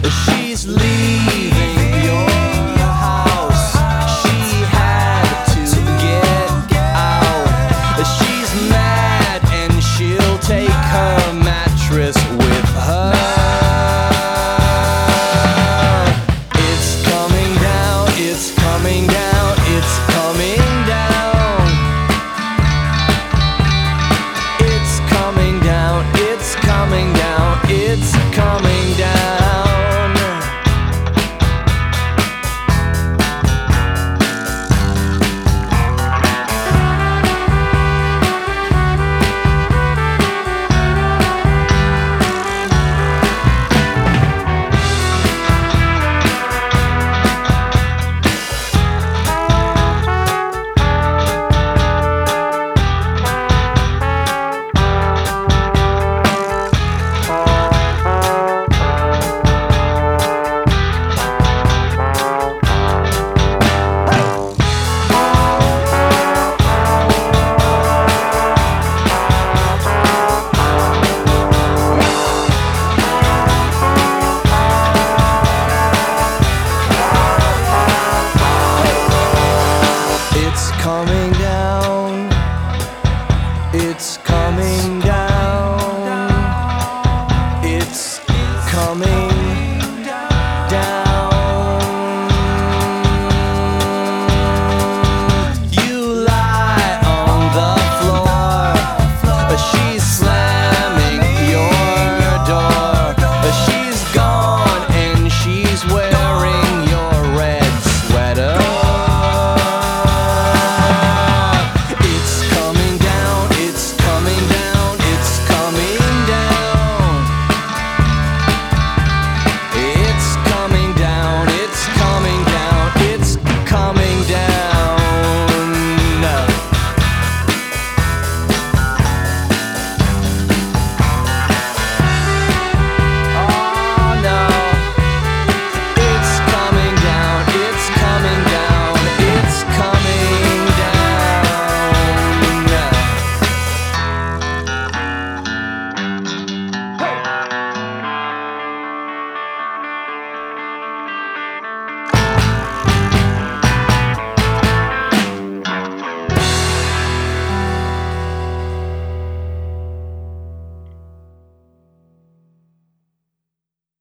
She's leaving your house. She had to get out. She's mad and she'll take her mattress with her. It's coming down, it's coming down, it's coming down. It's coming down, it's coming down, it's coming down. It's coming down, it's coming down, it's coming